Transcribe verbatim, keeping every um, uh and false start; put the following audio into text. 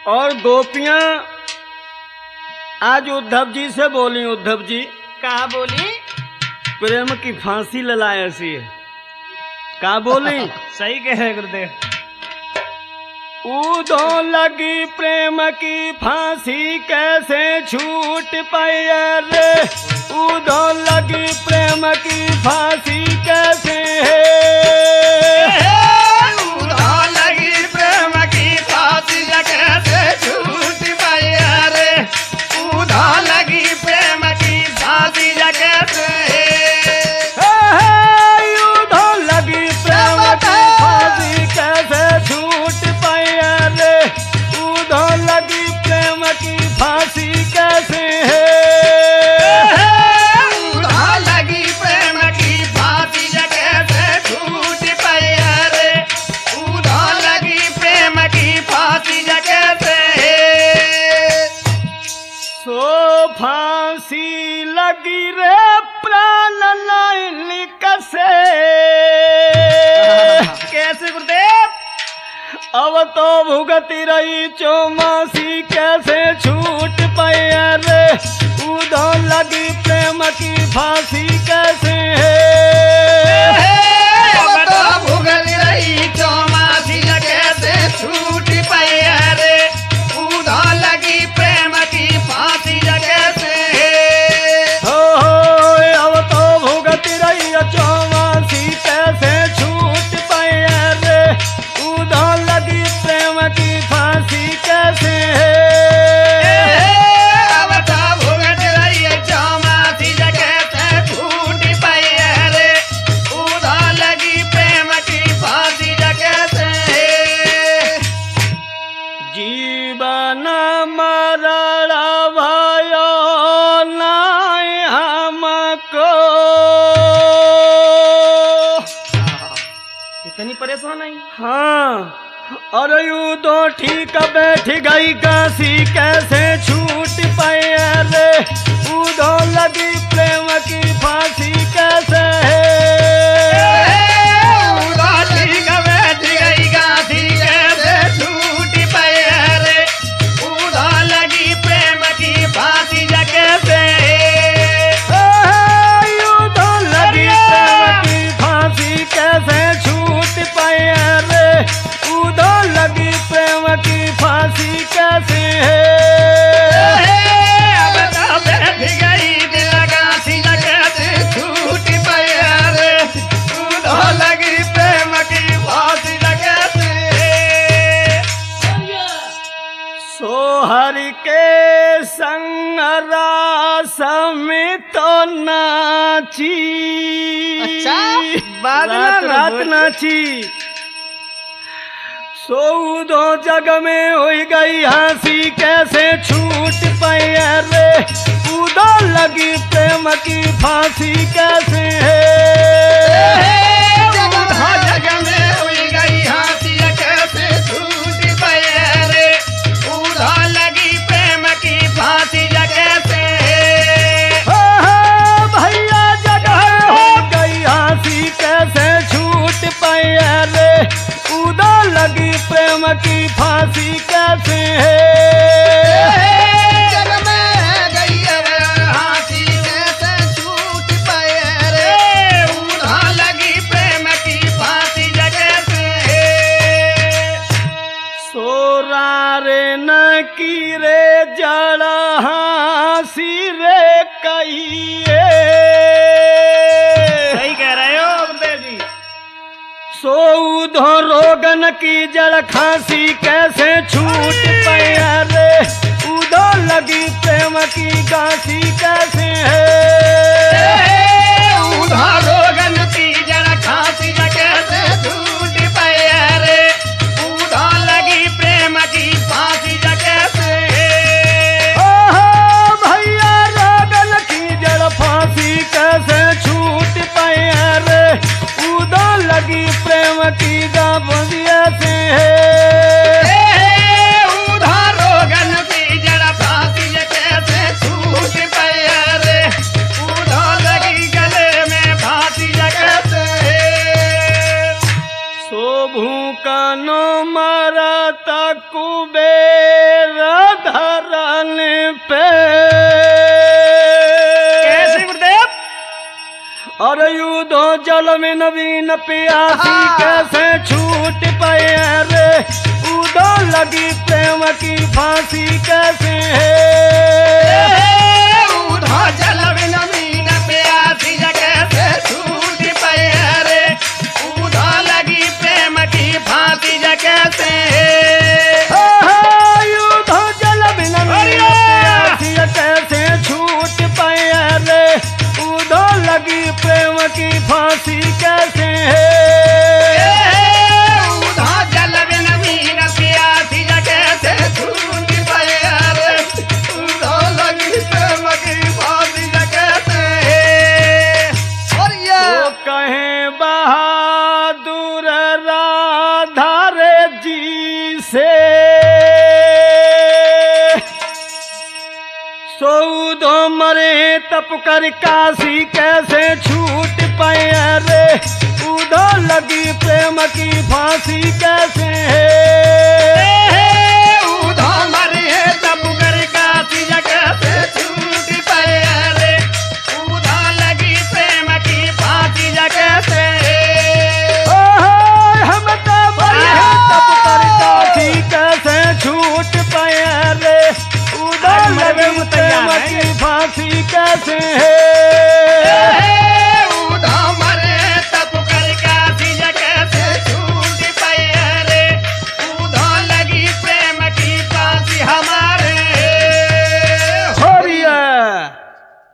और गोपियां आज उद्धव जी से बोली। उद्धव जी कहा बोली? प्रेम की फांसी ललाए ऐसी है। का बोली? सही कह रहे गुरुदेव। उदो लगी प्रेम की फांसी कैसे छूट पाई रे। उदो लगी प्रेम की फांसी कैसे उदो लगी प्रेम की फांसी कैसे छूट पाई रे। उदो लगी प्रेम की फांसी कैसे फांसी कैसे है? उड़ा लगी प्रेम की फांसी कैसे छूट पाई रे। उड़ा लगी प्रेम की फांसी कैसे है? सो फांसी लगी रे प्राण लाइन कसे। कैसे गुरुदेव? अब तो भुगती रही चौमासी कैसे छूट पाई रे। उधो लगी प्रेम की फांसी कैसे है? अब तो भुगत रही चौमासी कैसे छूट पाई रे। उधो लगी प्रेम की फांसी कैसे हो हो अब तो भुगती रही चौमासी कैसे छूट पाई रे। उधो लगी प्रेम की फांसी कैसे है? अब तो भुगत रही चौमासी कैसे छूट पाई रे। उधो लगी प्रेम की फांसी कैसे है? जीवन मरण भयो नाय हमको। इतनी परेशान आई? हाँ और यू तो ठीक बैठ गई काशी कैसे छूट पाई रे। उदो लगी प्रेम की फांसी कैसे है? उधो ठीक बैठ गई काशी कैसे छूट पाई रे। उधो लगी प्रेम की फांसी कैसे उदो लगी प्रेम की फांसी कैसे छूट पाई रे। उदो लगी प्रेम की फांसी कैसे है? अब तो बैठ गई दिल काशी कैसे छूट पाई रे। उधो लगी प्रेम की फांसी कैसे सोहर के संग रास में तो नाची। अच्छा, बाद में रात रात बोल। नाची। सो दो जग में हो गई हंसी कैसे छूट पाई रे। उदो लगी प्रेम की फांसी कैसे है? उधो जग में हुई गई हंसी कैसे छूट पाई रे। उधो लगी प्रेम की फांसी कैसे हो हो भैया जगह हो गई हंसी कैसे छूट पाई रे। उदो लगी प्रेम की फांसी कैसे है? जग में गई हंसी कैसे छूट पाई रे। उधो लगी प्रेम की फांसी कैसे सोरा रे न की रे जड़ हंसी रे कहिए। सही कह रहे हो गुरुदेव जी। सो उधो रोगन की जड़ खांसी कैसे छूट पाई रे। उधो लगी प्रेम की गांसी कैसे है? उधो रोगन की जड़ खांसी कैसे छूट पाई रे। उधो लगी प्रेम की फांसी कैसे हो हो भैया रोगन की जड़ फांसी कैसे छूट पाई रे। उदो लगी प्रेम की गांसी से है? उधो रोगन की जड़ फांसी कैसे छूट पाई रे। उधो लगी गले में फांसी कैसे सो भूकनो मरत कुबेर जल में नवीन प्यासी कैसे छूट पाए रे उदो लगी प्रेम की फांसी कैसे है उधो जल में नवीन प्यासी कैसे छूट पाए रे उधो लगी प्रेम की फांसी कैसे उदो जल में नवीन प्यासी कैसे छूट पाए रे उदो लगी प्रेम की फांसी कैसे है उधो जल में नवीन प्यासी कैसे छूट पाए रे उधो लगी प्रेम की फांसी कैसे और ये वो कहें बहादुर राधा रे जी से सौदो मरे तप कर काशी कैसे छूट पाए रे उदो लगी प्रेम की फांसी कैसे है उधो मरे तब कर काशी कैसे छूट पाए रे उधो लगी प्रेम की फांसी कैसे हम तो मरे तप कर काशी कैसे छूट पाए रे उदो लगी प्रेम की फांसी कैसे है